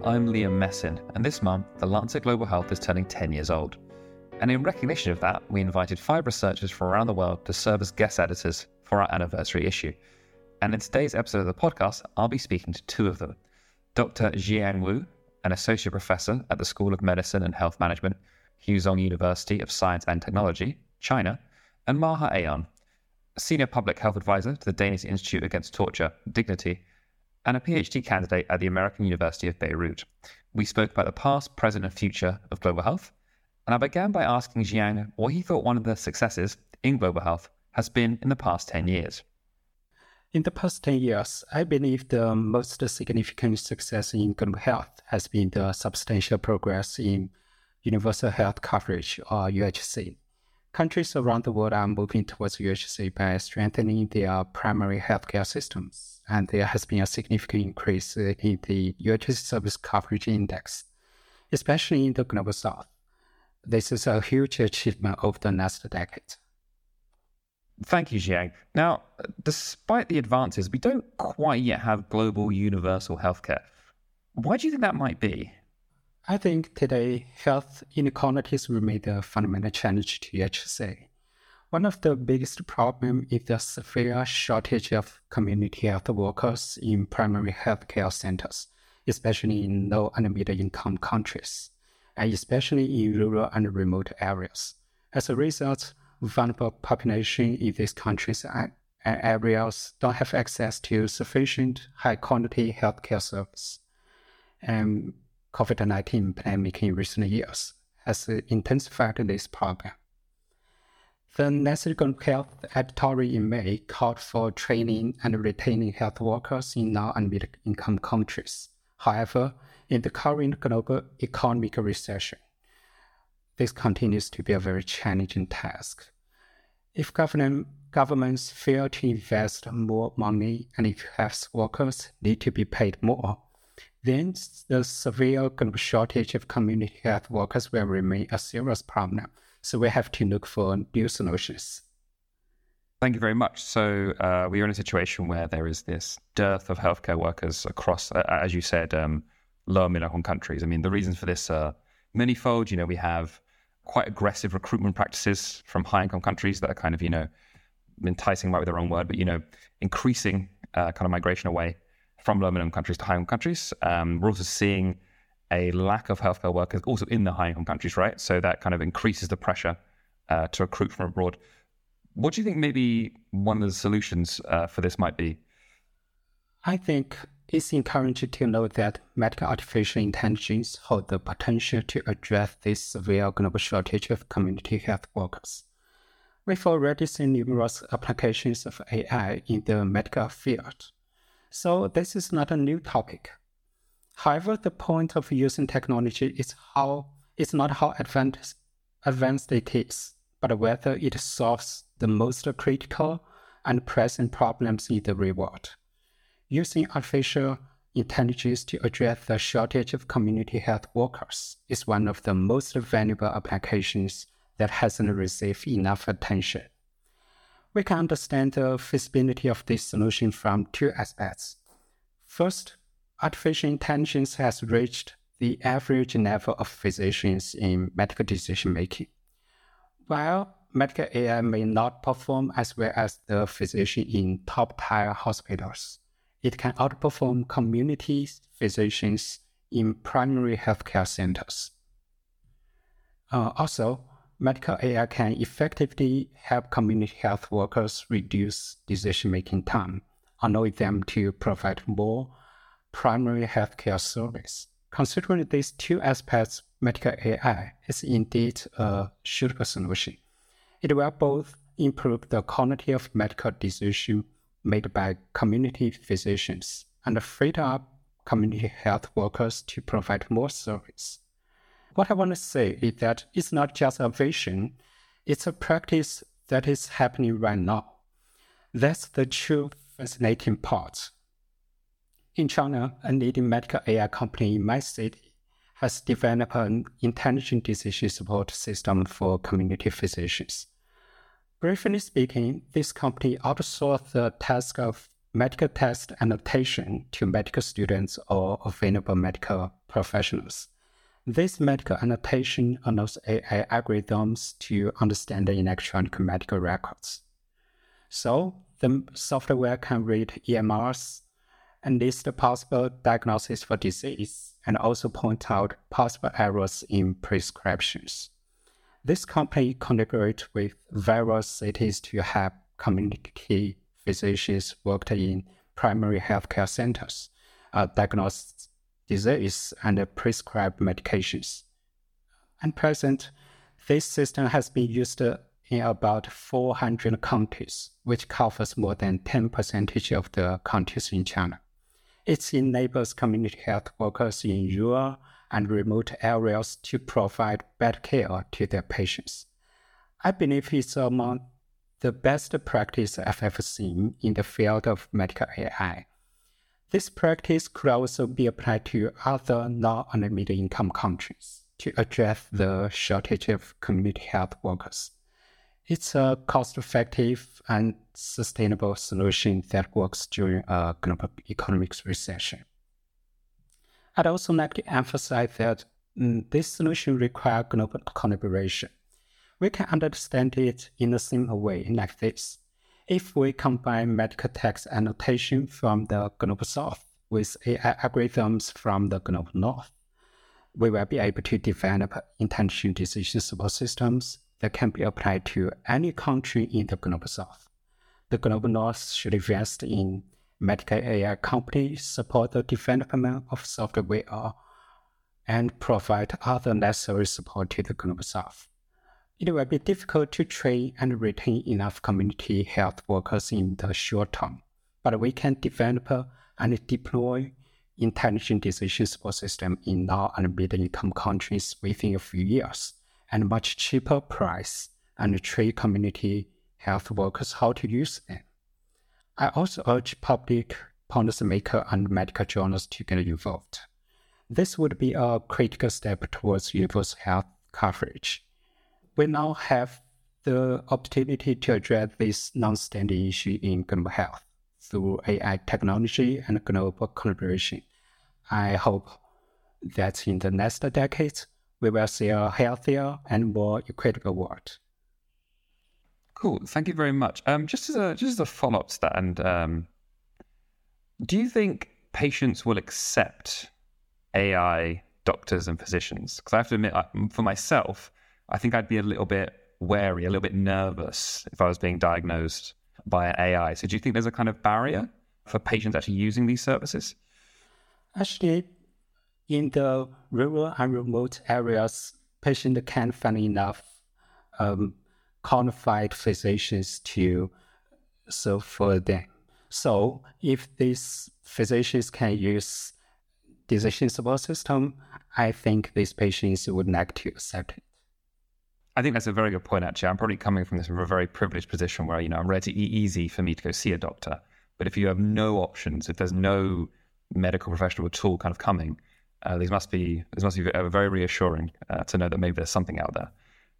I'm Liam Messin, and this month, The Lancet Global Health is turning 10 years old. And in recognition of that, we invited 5 researchers from around the world to serve as guest editors for our anniversary issue. And in today's episode of the podcast, I'll be speaking to 2 of them. Dr. Jiang Wu, an associate professor at the School of Medicine and Health Management, Huzhong University of Science and Technology, China, and Maha Ayan, a senior public health advisor to the Danish Institute Against Torture, Dignity, and a PhD candidate at the American University of Beirut. We spoke about the past, present, and future of global health, and I began by asking Jiang what he thought one of the successes in global health has been in the past 10 years. In the past 10 years, I believe the most significant success in global health has been the substantial progress in universal health coverage, or UHC. Countries around the world are moving towards UHC by strengthening their primary healthcare systems, and there has been a significant increase in the UHC service coverage index, especially in the Global South. This is a huge achievement over the last decade. Thank you, Jiang. Now, despite the advances, we don't quite yet have global universal healthcare. Why do you think that might be? I think today, health inequalities remain the fundamental challenge to UHC. One of the biggest problems is the severe shortage of community health workers in primary healthcare centers, especially in low and middle-income countries, and especially in rural and remote areas. As a result, vulnerable populations in these countries and areas don't have access to sufficient high-quality healthcare service. And COVID-19 pandemic in recent years has intensified this problem. The Lancet Global Health editorial in May called for training and retaining health workers in low and middle-income countries. However, in the current global economic recession, this continues to be a very challenging task. If governments fail to invest more money and if health workers need to be paid more, then the severe global shortage of community health workers will remain a serious problem. So we have to look for new solutions. Thank you very much. So we are in a situation where there is this dearth of healthcare workers across, as you said, lower middle-income countries. I mean, the reasons for this are manifold. We have quite aggressive recruitment practices from high-income countries that are kind of, enticing might be the wrong word, but, increasing kind of migration away from low middle-income countries to high-income countries. We're also seeing a lack of healthcare workers also in the high-income countries, right? So that kind of increases the pressure to recruit from abroad. What do you think maybe one of the solutions for this might be? I think it's encouraging to know that medical artificial intelligence holds the potential to address this severe global shortage of community health workers. We've already seen numerous applications of AI in the medical field. So this is not a new topic. However, the point of using technology is not how advanced it is, but whether it solves the most critical and present problems in the real world. Using artificial intelligence to address the shortage of community health workers is one of the most valuable applications that hasn't received enough attention. We can understand the feasibility of this solution from 2 aspects. First, artificial intelligence has reached the average level of physicians in medical decision-making. While medical AI may not perform as well as the physician in top-tier hospitals, it can outperform community physicians in primary healthcare centers. Also, medical AI can effectively help community health workers reduce decision-making time, allowing them to provide more primary healthcare service. Considering these 2 aspects, medical AI is indeed a suitable solution. It will both improve the quality of medical decisions made by community physicians and free up community health workers to provide more service. What I want to say is that it's not just a vision, it's a practice that is happening right now. That's the true fascinating part. In China, a leading medical AI company in my city has developed an intelligent decision support system for community physicians. Briefly speaking, this company outsourced the task of medical text annotation to medical students or available medical professionals. This medical annotation allows AI algorithms to understand the electronic medical records. So the software can read EMRs and list possible diagnoses for disease and also point out possible errors in prescriptions. This company collaborates with various cities to help community physicians worked in primary healthcare centers diagnose disease and prescribe medications. At present, this system has been used in about 400 counties, which covers more than 10% of the counties in China. It enables community health workers in rural and remote areas to provide better care to their patients. I believe it's among the best practice I've ever seen in the field of medical AI. This practice could also be applied to other low and middle income countries to address the shortage of community health workers. It's a cost-effective and sustainable solution that works during a global economic recession. I'd also like to emphasize that this solution requires global collaboration. We can understand it in a simple way like this. If we combine medical text annotation from the global south with AI algorithms from the global north, we will be able to develop intelligent decision support systems that can be applied to any country in the global south. The global north should invest in medical AI companies, support the development of software, and provide other necessary support to the global south. It will be difficult to train and retain enough community health workers in the short term, but we can develop and deploy intelligent decision support systems in low and middle income countries within a few years at a much cheaper price and train community health workers how to use them. I also urge public policymakers and medical journals to get involved. This would be a critical step towards universal health coverage. We now have the opportunity to address this long-standing issue in global health through AI technology and global collaboration. I hope that in the next decades, we will see a healthier and more equitable world. Cool. Thank you very much. Just as a follow-up to that, and do you think patients will accept AI doctors and physicians? Because I have to admit, for myself, I think I'd be a little bit wary, a little bit nervous if I was being diagnosed by an AI. So do you think there's a kind of barrier for patients actually using these services? Actually, in the rural and remote areas, patients can't find enough qualified physicians to serve for them. So if these physicians can use decision support system, I think these patients would like to accept it. I think that's a very good point, actually. I'm probably coming from a very privileged position where, I'm relatively easy for me to go see a doctor. But if you have no options, if there's no medical professional at all kind of coming, this must be very reassuring to know that maybe there's something out there.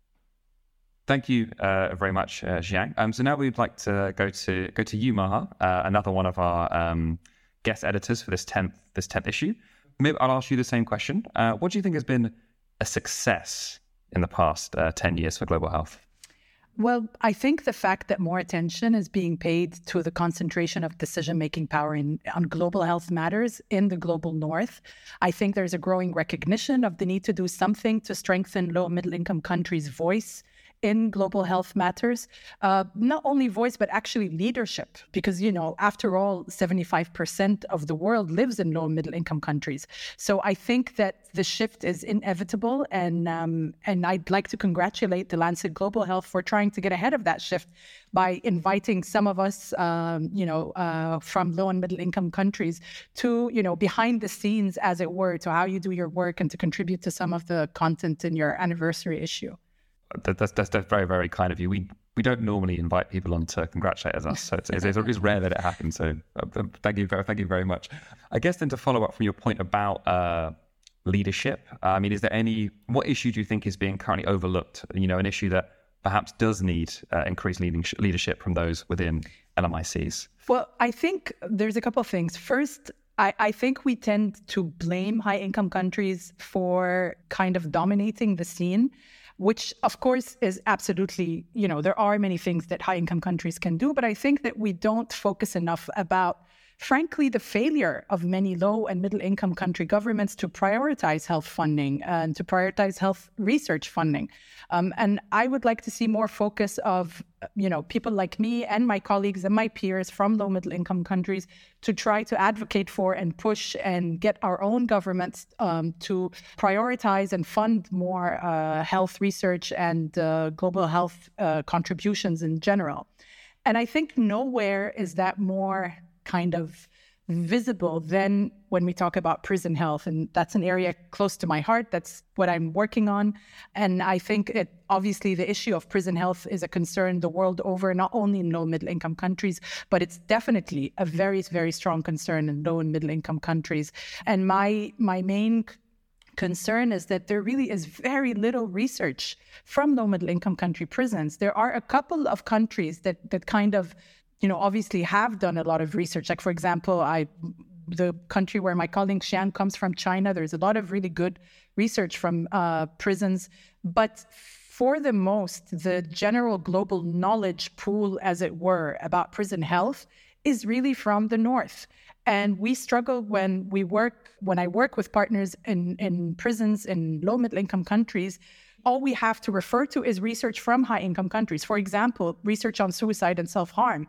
Thank you very much, Xiang. So now we'd like to go to you, Maha, another one of our guest editors for this 10th issue. Maybe I'll ask you the same question. What do you think has been a success in the past 10 years for global health? Well, I think the fact that more attention is being paid to the concentration of decision-making power on global health matters in the global north. I think there's a growing recognition of the need to do something to strengthen low and middle-income countries' voice in global health matters. Not only voice, but actually leadership. Because, after all, 75% of the world lives in low and middle income countries. So I think that the shift is inevitable. And I'd like to congratulate the Lancet Global Health for trying to get ahead of that shift by inviting some of us, from low and middle income countries to, behind the scenes, as it were, to how you do your work and to contribute to some of the content in your anniversary issue. That's very, very kind of you. We don't normally invite people on to congratulate us, so it's rare that it happens. So thank you very much. I guess then to follow up from your point about leadership, is there what issue do you think is being currently overlooked? An issue that perhaps does need increased leadership from those within LMICs? Well, I think there's a couple of things. First, I think we tend to blame high-income countries for kind of dominating the scene, which, of course, is absolutely, there are many things that high-income countries can do, but I think that we don't focus enough about, frankly, the failure of many low and middle-income country governments to prioritize health funding and to prioritize health research funding. And I would like to see more focus of, people like me and my colleagues and my peers from low middle-income countries to try to advocate for and push and get our own governments to prioritize and fund more health research and global health contributions in general. And I think nowhere is that more kind of visible than when we talk about prison health. And that's an area close to my heart. That's what I'm working on. And I think obviously the issue of prison health is a concern the world over, not only in low middle income countries, but it's definitely a very, very strong concern in low and middle income countries. And my main concern is that there really is very little research from low middle income country prisons. There are a couple of countries that kind of obviously have done a lot of research. Like, for example, the country where my colleague Xian comes from, China, there's a lot of really good research from prisons. But for the most, the general global knowledge pool, as it were, about prison health is really from the North. And we struggle when I work with partners in prisons in low middle income countries. All we have to refer to is research from high-income countries. For example, research on suicide and self-harm.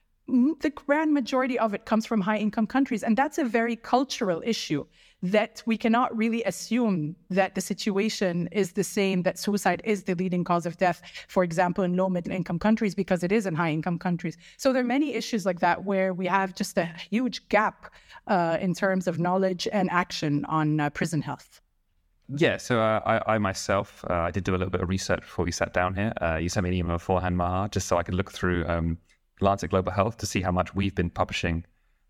The grand majority of it comes from high-income countries, and that's a very cultural issue that we cannot really assume that the situation is the same, that suicide is the leading cause of death, for example, in low middle-income countries, because it is in high-income countries. So there are many issues like that where we have just a huge gap in terms of knowledge and action on prison health. Yeah, so I myself, I did do a little bit of research before we sat down here. You sent me an email beforehand, Maha, just so I could look through Lancet Global Health to see how much we've been publishing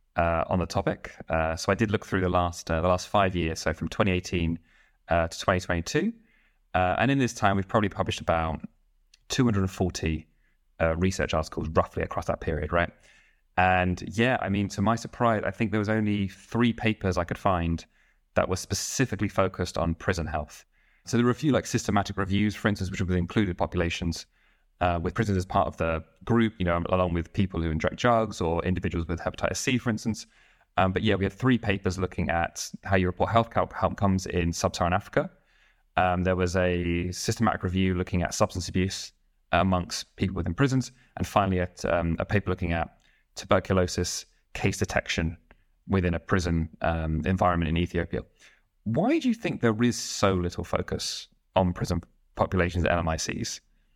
on the topic. So I did look through the last 5 years, so from 2018 to 2022. And in this time, we've probably published about 240 research articles roughly across that period, right? And yeah, I mean, to my surprise, I think there was only 3 papers I could find that was specifically focused on prison health. So there were a few like systematic reviews, for instance, which would have included populations with prisoners as part of the group, along with people who inject drugs or individuals with hepatitis C, for instance. But yeah, we had 3 papers looking at how you report health outcomes in sub-Saharan Africa. There was a systematic review looking at substance abuse amongst people within prisons. And finally, a paper looking at tuberculosis case detection within a prison environment in Ethiopia. Why do you think there is so little focus on prison populations at LMICs?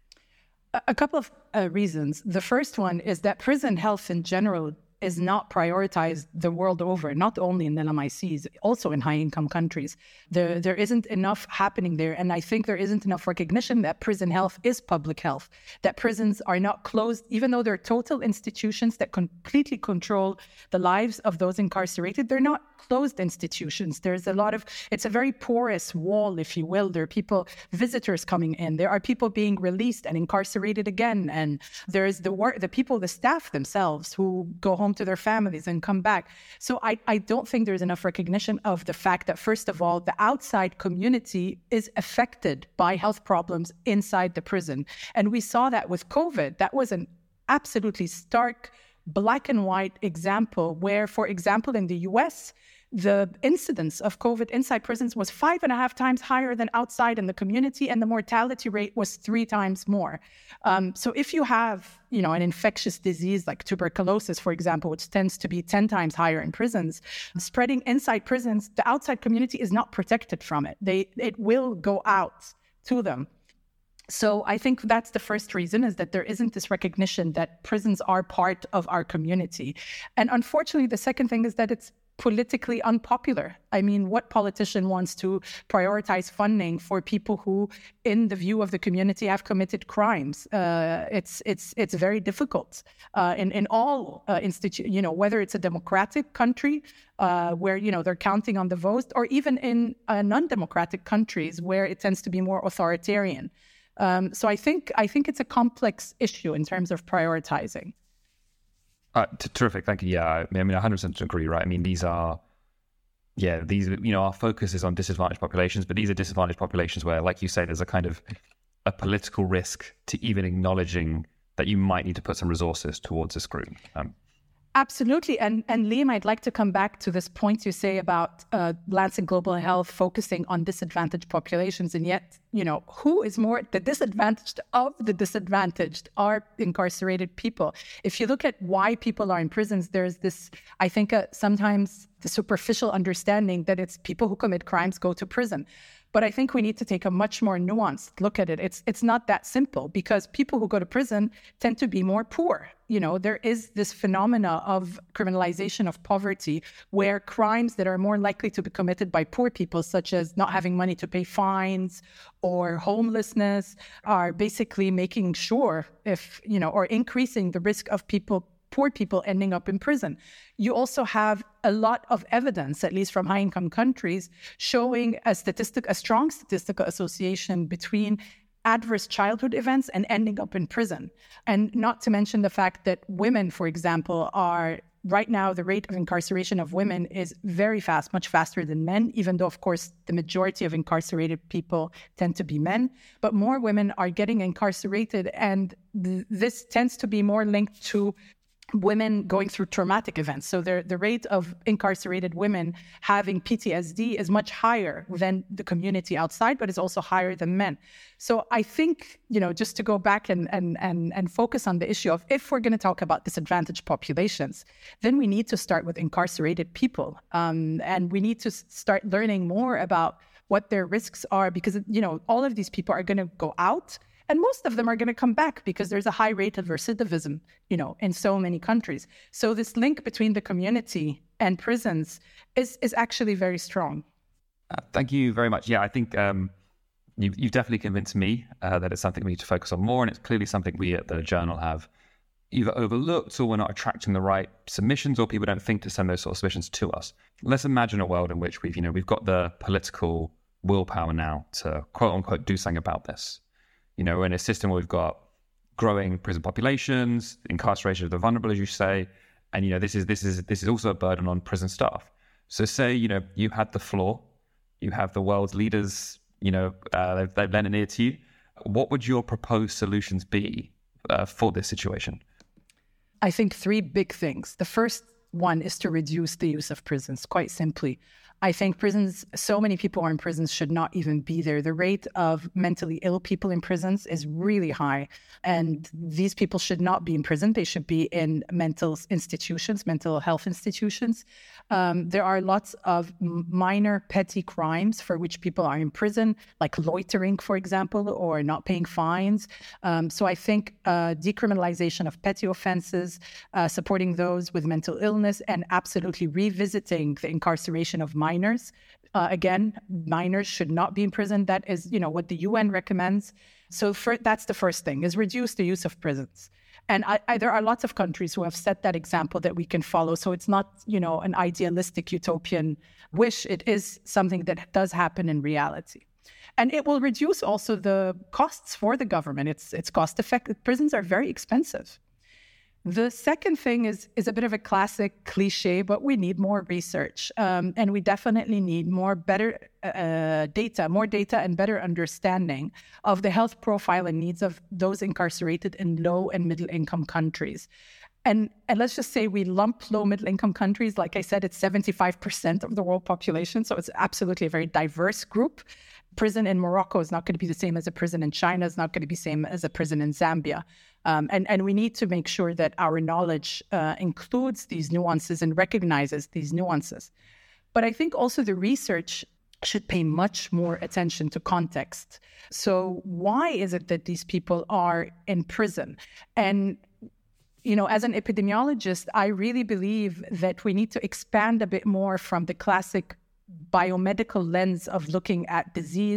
A couple of reasons. The first one is that prison health in general is not prioritized the world over, not only in LMICs, also in high-income countries. There isn't enough happening there, and I think there isn't enough recognition that prison health is public health, that prisons are not closed, even though they're total institutions that completely control the lives of those incarcerated. They're not closed institutions. It's a very porous wall, if you will. There are visitors coming in. There are people being released and incarcerated again, and there's the staff themselves who go home to their families and come back. So I don't think there's enough recognition of the fact that, first of all, the outside community is affected by health problems inside the prison. And we saw that with COVID. That was an absolutely stark black and white example where, for example, in the US, the incidence of COVID inside prisons was 5.5 times higher than outside in the community, and the mortality rate was 3 times more. So if you have, an infectious disease like tuberculosis, for example, which tends to be 10 times higher in prisons, spreading inside prisons, the outside community is not protected from it. It will go out to them. So I think that's the first reason, is that there isn't this recognition that prisons are part of our community. And unfortunately, the second thing is that it's politically unpopular. I mean, what politician wants to prioritize funding for people who, in the view of the community, have committed crimes? It's very difficult in all institutions, whether it's a democratic country where, they're counting on the vote, or even in non-democratic countries where it tends to be more authoritarian. So I think it's a complex issue in terms of prioritizing. Terrific. Thank you. Yeah, I mean, 100% agree, right? I mean, these, our focus is on disadvantaged populations, but these are disadvantaged populations where, like you say, there's a kind of a political risk to even acknowledging that you might need to put some resources towards this group. Absolutely. And Liam, I'd like to come back to this point you say about Lancet Global Health focusing on disadvantaged populations. And yet, who is more the disadvantaged of the disadvantaged are incarcerated people. If you look at why people are in prisons, there's this, I think, sometimes the superficial understanding that it's people who commit crimes go to prison. But I think we need to take a much more nuanced look at it. It's not that simple, because people who go to prison tend to be more poor. There is this phenomena of criminalization of poverty, where crimes that are more likely to be committed by poor people, such as not having money to pay fines or homelessness, are basically making sure or increasing the risk of poor people ending up in prison. You also have a lot of evidence, at least from high-income countries, showing a strong statistical association between adverse childhood events and ending up in prison. And not to mention the fact that women, for example, right now, the rate of incarceration of women is very fast, much faster than men, even though, of course, the majority of incarcerated people tend to be men. But more women are getting incarcerated, and this tends to be more linked to women going through traumatic events. So the rate of incarcerated women having PTSD is much higher than the community outside, but it's also higher than men. So I think, just to go back and focus on the issue of, if we're going to talk about disadvantaged populations, then we need to start with incarcerated people. And we need to start learning more about what their risks are, because, all of these people are going to go out, and most of them are going to come back because there's a high rate of recidivism, in so many countries. So this link between the community and prisons is actually very strong. Thank you very much. Yeah, I think you've definitely convinced me that it's something we need to focus on more, and it's clearly something we at the Journal have either overlooked, or we're not attracting the right submissions, or people don't think to send those sort of submissions to us. Let's imagine a world in which we've got the political willpower now to quote unquote do something about this. We're in a system where we've got growing prison populations, incarceration of the vulnerable, as you say, and this is also a burden on prison staff. So say you had the floor, you have the world's leaders, they've lent an ear to you. What would your proposed solutions be for this situation? I think three big things. The first one is to reduce the use of prisons, quite simply. I think prisons, so many people are in prisons, should not even be there. The rate of mentally ill people in prisons is really high. And these people should not be in prison. They should be in mental institutions, mental health institutions. There are lots of minor petty crimes for which people are in prison, like loitering, for example, or not paying fines. So I think decriminalization of petty offenses, supporting those with mental illness, and absolutely revisiting the incarceration of minors. Again, minors should not be in prison. That is, what the UN recommends. So that's the first thing, is reduce the use of prisons. And there are lots of countries who have set that example that we can follow. So it's not, an idealistic utopian wish. It is something that does happen in reality. And it will reduce also the costs for the government. It's cost effective. Prisons are very expensive. The second thing is a bit of a classic cliche, but we need more research. And we definitely need better data and better understanding of the health profile and needs of those incarcerated in low and middle income countries. And let's just say we lump low middle income countries. Like I said, it's 75% of the world population. So it's absolutely a very diverse group. Prison in Morocco is not going to be the same as a prison in China. It's not going to be the same as a prison in Zambia. And we need to make sure that our knowledge includes these nuances and recognizes these nuances. But I think also the research should pay much more attention to context. So why is it that these people are in prison? And as an epidemiologist, I really believe that we need to expand a bit more from the classic biomedical lens of looking at disease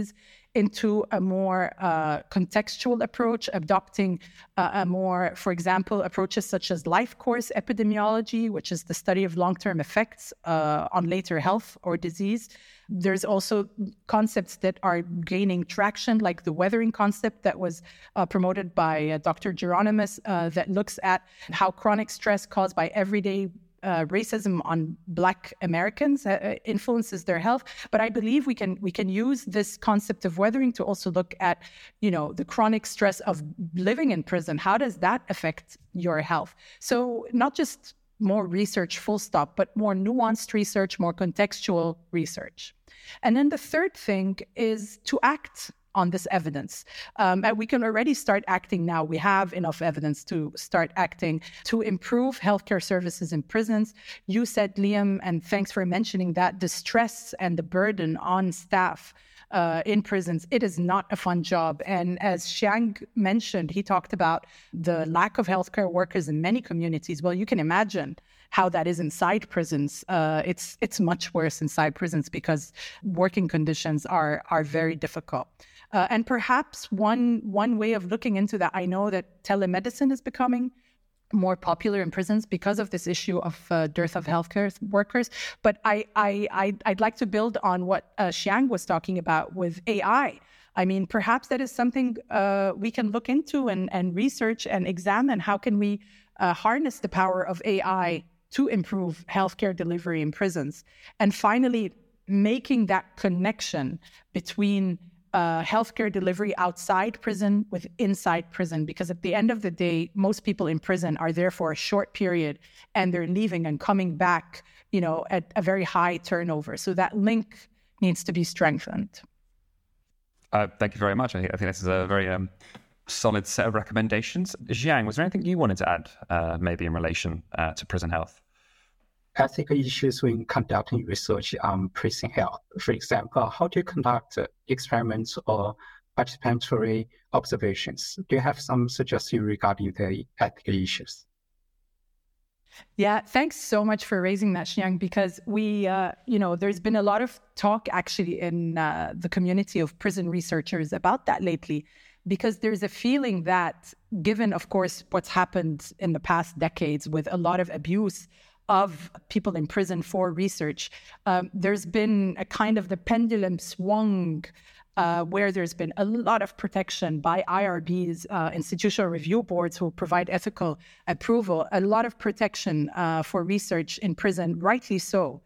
into a more contextual approach, adopting a more, for example, approaches such as life course epidemiology, which is the study of long-term effects on later health or disease. There's also concepts that are gaining traction, like the weathering concept that was promoted by Dr. Geronimus, that looks at how chronic stress caused by everyday racism on Black Americans influences their health. But I believe we can use this concept of weathering to also look at, the chronic stress of living in prison. How does that affect your health? So not just more research, full stop, but more nuanced research, more contextual research. And then the third thing is to act on this evidence. And we can already start acting now. We have enough evidence to start acting to improve healthcare services in prisons. You said, Liam, and thanks for mentioning that, the stress and the burden on staff in prisons, it is not a fun job. And as Xiang mentioned, he talked about the lack of healthcare workers in many communities. Well, you can imagine how that is inside prisons. It's much worse inside prisons because working conditions are very difficult. And perhaps one way of looking into that, I know that telemedicine is becoming more popular in prisons because of this issue of dearth of healthcare workers. But I'd like to build on what Xiang was talking about with AI. I mean, perhaps that is something we can look into and research and examine. How can we harness the power of AI to improve healthcare delivery in prisons? And finally, making that connection between healthcare delivery outside prison with inside prison, because at the end of the day, most people in prison are there for a short period and they're leaving and coming back, at a very high turnover. So that link needs to be strengthened. Thank you very much. I think this is a very solid set of recommendations. Xiang, was there anything you wanted to add, maybe in relation to prison health? Ethical issues when conducting research on prison health. For example, how to conduct experiments or participatory observations. Do you have some suggestions regarding the ethical issues? Yeah, thanks so much for raising that, Xiang, because we, there's been a lot of talk actually in the community of prison researchers about that lately, because there's a feeling that, given, of course, what's happened in the past decades with a lot of abuse of people in prison for research, there's been a kind of the pendulum swung where there's been a lot of protection by IRBs, institutional review boards who provide ethical approval, a lot of protection for research in prison, rightly so.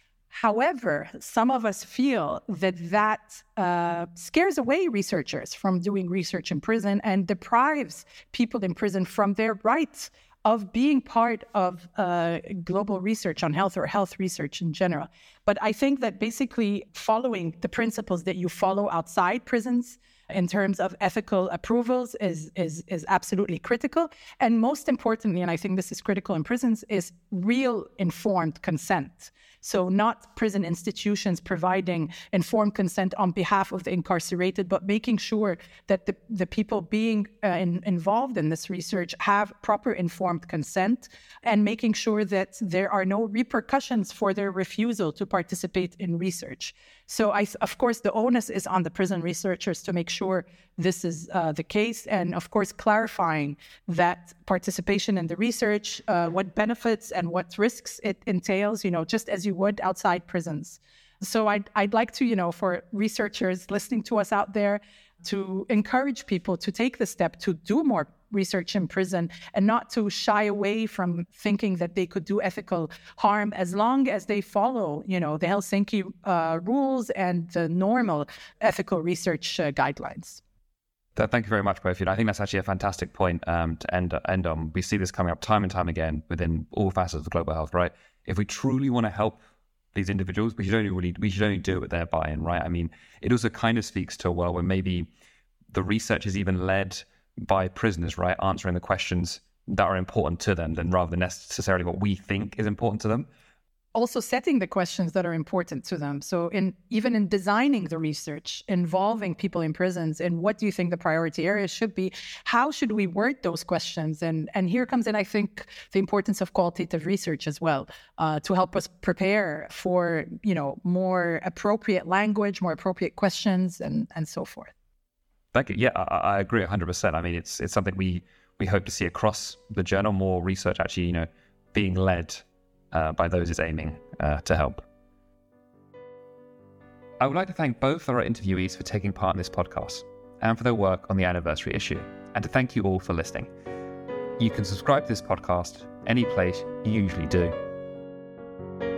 However, some of us feel that scares away researchers from doing research in prison and deprives people in prison from their rights of being part of global research on health or health research in general. But I think that basically following the principles that you follow outside prisons in terms of ethical approvals is absolutely critical. And most importantly, and I think this is critical in prisons, is real informed consent. So not prison institutions providing informed consent on behalf of the incarcerated, but making sure that the people being involved in this research have proper informed consent, and making sure that there are no repercussions for their refusal to participate in research. So, of course, the onus is on the prison researchers to make sure this is the case, and of course, clarifying that participation in the research, what benefits and what risks it entails, just as you would outside prisons. So I'd like to, for researchers listening to us out there, to encourage people to take the step to do more research in prison and not to shy away from thinking that they could do ethical harm, as long as they follow, the Helsinki rules and the normal ethical research guidelines. Thank you very much, both of you. I think that's actually a fantastic point to end on. We see this coming up time and time again within all facets of global health, right? If we truly want to help these individuals, we should only do it with their buy-in, right? I mean, it also kind of speaks to a world where maybe the research is even led by prisoners, right? Answering the questions that are important to them, rather than necessarily what we think is important to them. also setting the questions that are important to them. So even in designing the research, involving people in prisons, and what do you think the priority areas should be? How should we word those questions? And here comes in, I think, the importance of qualitative research as well, to help us prepare for, more appropriate language, more appropriate questions, and so forth. Thank you. Yeah, I agree 100%. I mean, it's something we hope to see across the journal, more research actually, being led by those is aiming to help. I would like to thank both our interviewees for taking part in this podcast and for their work on the anniversary issue, and to thank you all for listening. You can subscribe to this podcast any place you usually do.